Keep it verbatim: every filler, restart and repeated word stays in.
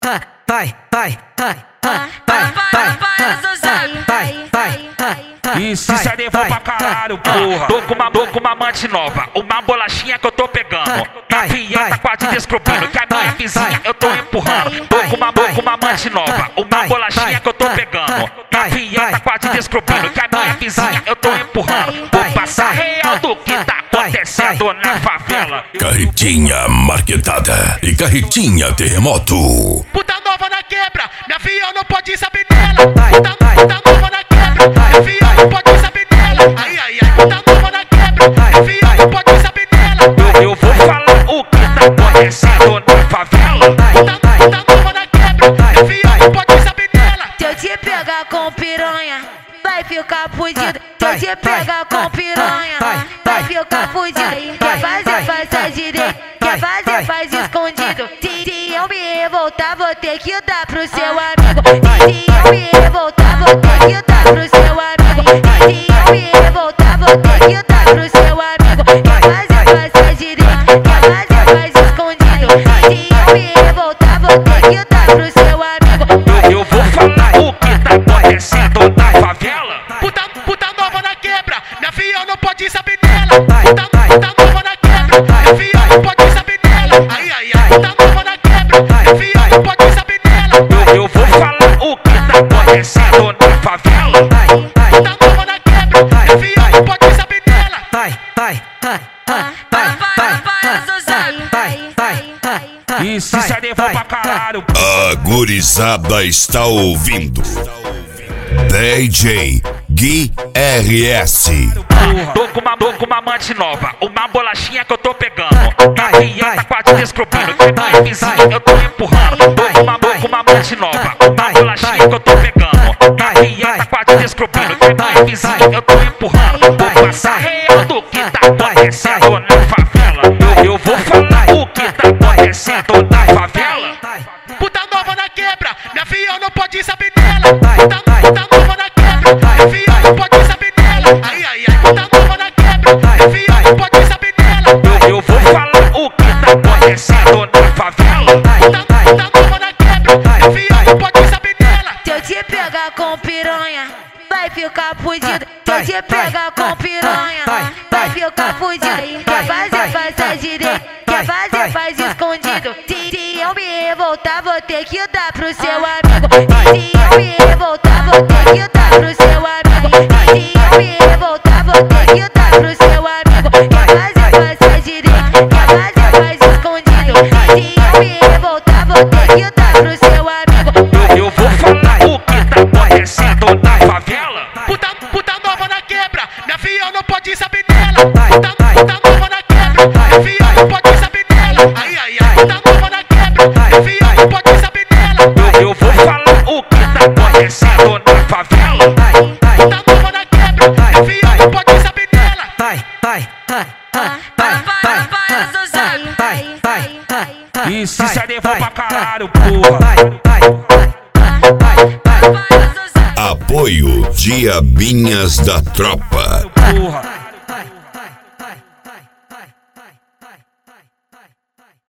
vai, vai, vai, vai, vai, vai. E se se levou pra caralho, porra. Tô com uma, tô com uma amante nova, uma bolachinha que eu tô pegando. Minha filha tá quase descobrindo que a minha vizinha eu tô empurrando. Tô com uma, tô com uma amante nova, uma bolachinha que eu tô pegando. Minha filha tá quase descobrindo que a minha vizinha eu tô empurrando. Vou passar real do que tá acontecendo na favela. Carretinha marquetada e carretinha terremoto. Puta nova na quebra, minha filha não pode saber dela. Puta, puta nova na quebra, minha filha não pode saber dela. Ai, ai, ai, puta nova na quebra, minha filha não pode saber dela. Eu, eu vou falar o que tá acontecendo na favela. Puta, puta nova na quebra, minha filha não pode saber dela. Se eu te pegar com piranha, vai ficar fudido. Se eu te pegar com piranha, vai ficar fudido. Quer fazer, faz a direita. Quer fazer, faz escondido. Se, se eu me revoltar, vou ter que dar pro seu amigo. Se, se eu me revoltar, vou ter que dar pro seu amigo. Se, se eu me revoltar, vou ter que dar pro seu amigo. Quer fazer, faz a direita. Quer fazer, faz escondido. Se eu me revoltar, vou ter que dar pro seu amigo. Eu, eu vou falar o que tá acontecendo na favela. Puta, puta nova na quebra, minha filha não pode saber dela. Puta, puta nova na quebra, minha filha não pode saber dela. Ai, ai, ai, puta nova na quebra, minha filha não pode saber dela. Eu, eu vou falar o que tá acontecendo na favela. Puta nova na quebra, minha filha não pode saber dela. Vai, vai, vai, vai, vai, vai, vai, vai. E se se levou pra caralho. A gurizada está ouvindo. D J Gui R S. Tô com uma, tô com uma amante nova, uma bolachinha que eu tô pegando. Minha filha tá quase descobrindo que a minha vizinha eu tô empurrando. Tô com uma, tô com uma amante nova, uma bolachinha que eu tô pegando. Minha filha tá quase descobrindo que a minha vizinha eu tô empurrando. Vou passar real do que tá acontecendo na favela. Eu, eu vou falar o que tá acontecendo na favela. Puta nova na quebra, minha filha não pode saber dela. Puta, puta nova na quebra, minha filha não pode saber dela. Ai, ai, ai, puta nova na quebra, minha filha não pode saber dela. Eu, eu vou falar o que tá acontecendo na favela. Puta, puta nova na quebra, minha filha não pode saber dela. Se eu te pegar com piranha, vai ficar fudido. Se eu te pegar com piranha, vai ficar fudido. Quer fazer, faz a direita. Quer fazer, faz escondido. Se, se eu me revoltar, vou ter que dar pro seu amigo. Se eu me revoltar, vou ter que dar pro seu amigo. Se eu me revoltar, vou ter que dar pro seu amigo. Quer fazer, faz a direita. Quer fazer, faz escondido. Se eu me revoltar, vou ter que dar pro seu amigo. Eu, eu vou falar o que tá acontecendo na favela. Puta, puta nova na quebra, minha filha não pode saber dela. Puta, puta nova na quebra, minha filha não pode saber dela. Ai, ai, ai, puta nova na quebra, minha filha não pode saber dela. Eu, eu vou falar o que tá acontecendo na favela. Puta nova na quebra, minha filha não pode saber dela. Vai, vai, vai, vai, vai, vai, vai, vai, vai. E se se levou pra caralho, porra. Apoio Diabinhas da Tropa. Porra.